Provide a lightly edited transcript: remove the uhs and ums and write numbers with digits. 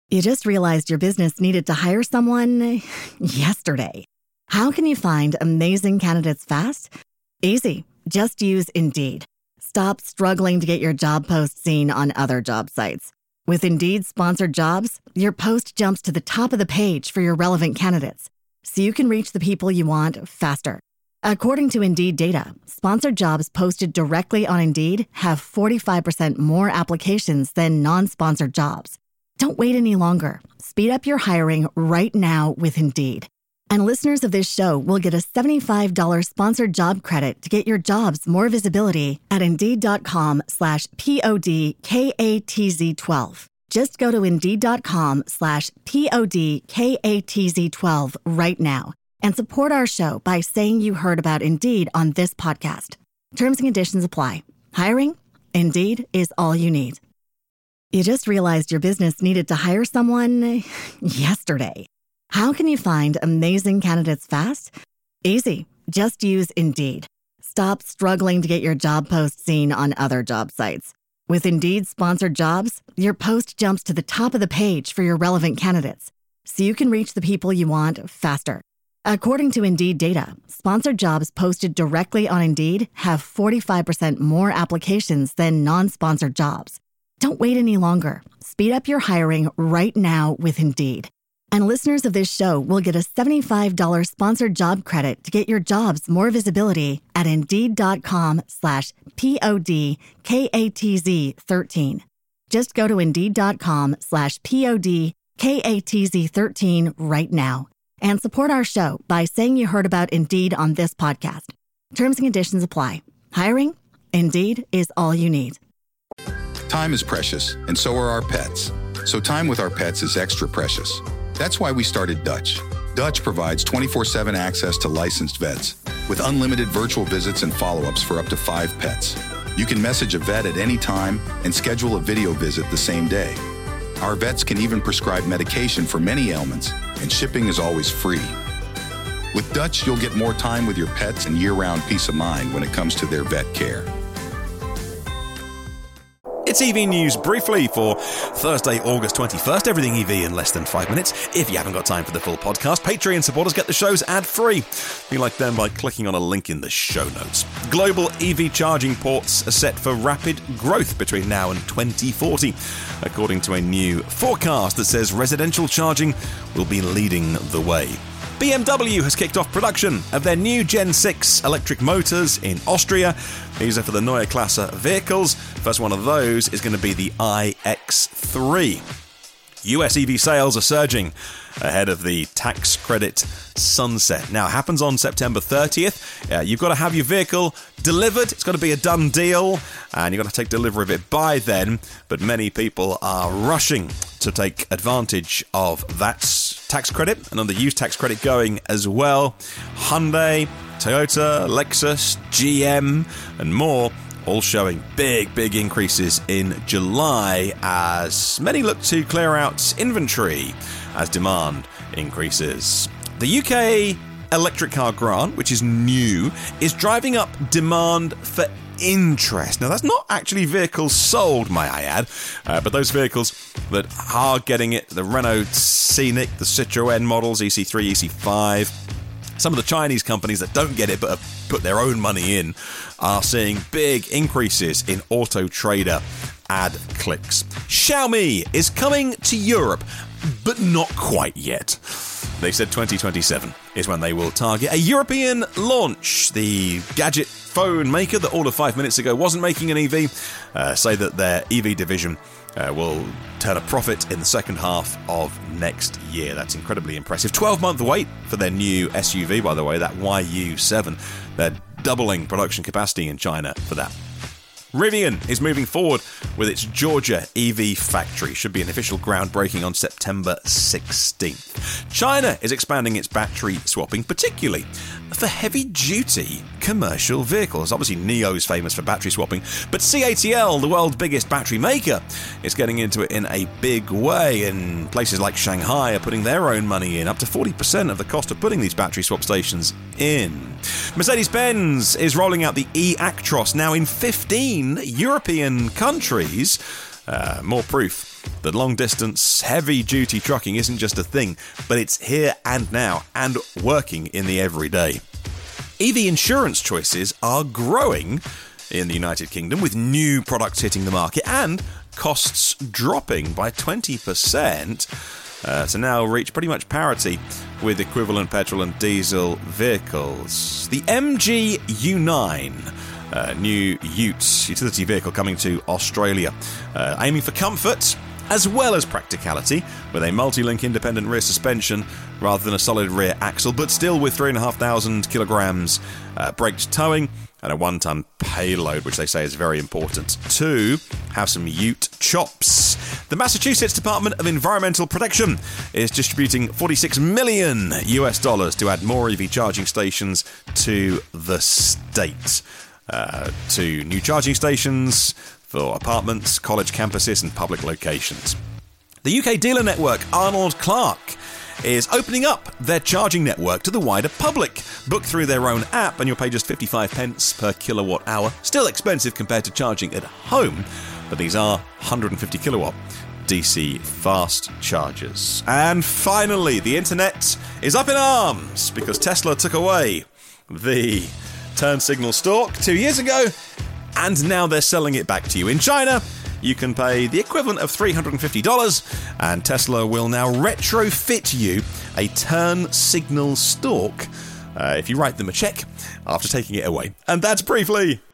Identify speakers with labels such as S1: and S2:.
S1: You just realized your business needed to hire someone yesterday. How can you find amazing candidates fast? Easy. Just use Indeed. Stop struggling to get your job post seen on other job sites. With Indeed sponsored jobs, your post jumps to the top of the page for your relevant candidates, so you can reach the people you want faster. According to Indeed data, sponsored jobs posted directly on Indeed have 45% more applications than non-sponsored jobs. Don't wait any longer. Speed up your hiring right now with Indeed. And listeners of this show will get a $75 sponsored job credit to get your jobs more visibility at Indeed.com/PODKATZ12. Just go to Indeed.com/PODKATZ12 right now and support our show by saying you heard about Indeed on this podcast. Terms and conditions apply. Hiring? Indeed is all you need. You just realized your business needed to hire someone yesterday. How can you find amazing candidates fast? Easy. Just use Indeed. Stop struggling to get your job post seen on other job sites. With Indeed sponsored jobs, your post jumps to the top of the page for your relevant candidates, so you can reach the people you want faster. According to Indeed data, sponsored jobs posted directly on Indeed have 45% more applications than non-sponsored jobs. Don't wait any longer. Speed up your hiring right now with Indeed. And listeners of this show will get a $75 sponsored job credit to get your jobs more visibility at Indeed.com/PODKATZ13. Just go to Indeed.com/PODKATZ13 right now and support our show by saying you heard about Indeed on this podcast. Terms and conditions apply. Hiring? Indeed is all you need.
S2: Time is precious, and so are our pets. So time with our pets is extra precious. That's why we started Dutch. Dutch provides 24/7 access to licensed vets with unlimited virtual visits and follow-ups for up to 5 pets. You can message a vet at any time and schedule a video visit the same day. Our vets can even prescribe medication for many ailments, and shipping is always free. With Dutch, you'll get more time with your pets and year-round peace of mind when it comes to their vet care.
S3: It's EV News briefly for Thursday, August 21st. Everything EV in less than 5 minutes. If you haven't got time for the full podcast, Patreon supporters get the shows ad-free. Be like them by clicking on a link in the show notes. Global EV charging ports are set for rapid growth between now and 2040, according to a new forecast that says residential charging will be leading the way. BMW has kicked off production of their new Gen 6 electric motors in Austria. These are for the Neue Klasse vehicles. First one of those is going to be the iX3. US EV sales are surging ahead of the tax credit sunset. Now, it happens on September 30th. You've got to have your vehicle delivered. It's got to be a done deal, and you've got to take delivery of it by then. But many people are rushing to take advantage of that tax credit and on the used tax credit going as well. Hyundai, Toyota, Lexus, GM, and more all showing big increases in July as many look to clear out inventory as demand increases. The UK electric car grant, which is new, is driving up demand for interest. Now, that's not actually vehicles sold, may I add, but those vehicles that are getting it, the Renault Scenic, the Citroën models, EC3, EC5, some of the Chinese companies that don't get it but have put their own money in are seeing big increases in Auto Trader ad clicks. Xiaomi is coming to Europe, but not quite yet. They said 2027 is when they will target a European launch. The gadget phone maker that all of 5 minutes ago wasn't making an EV say that their EV division will turn a profit in the second half of next year. That's incredibly impressive. 12-month wait for their new SUV, by the way, that YU7. They're doubling production capacity in China for that. Rivian is moving forward with its Georgia EV factory. Should be an official groundbreaking on September 16th. China is expanding its battery swapping, particularly for heavy-duty commercial vehicles. Obviously, NIO is famous for battery swapping, but CATL, the world's biggest battery maker, is getting into it in a big way, and places like Shanghai are putting their own money in, up to 40% of the cost of putting these battery swap stations in. Mercedes-Benz is rolling out the e-Actros now in 15 European countries. More proof that long-distance, heavy-duty trucking isn't just a thing, but it's here and now and working in the everyday. EV insurance choices are growing in the United Kingdom, with new products hitting the market and costs dropping by 20%. To now reach pretty much parity with equivalent petrol and diesel vehicles. The MG U9, new ute utility vehicle coming to Australia, aiming for comfort as well as practicality, with a multi-link independent rear suspension rather than a solid rear axle, but still with 3,500 kilograms braked towing and a 1-ton payload, which they say is very important. To have some ute chops. The Massachusetts Department of Environmental Protection is distributing $46 million to add more EV charging stations to the state. To new charging stations for apartments, college campuses and public locations. The UK dealer network Arnold Clark is opening up their charging network to the wider public. Book through their own app and you'll pay just 55 pence per kilowatt hour. Still expensive compared to charging at home, but these are 150 kilowatt DC fast chargers. And finally, the internet is up in arms because Tesla took away the turn signal stalk 2 years ago, and now they're selling it back to you. In China, you can pay the equivalent of $350, and Tesla will now retrofit you a turn signal stalk if you write them a check after taking it away. And that's briefly.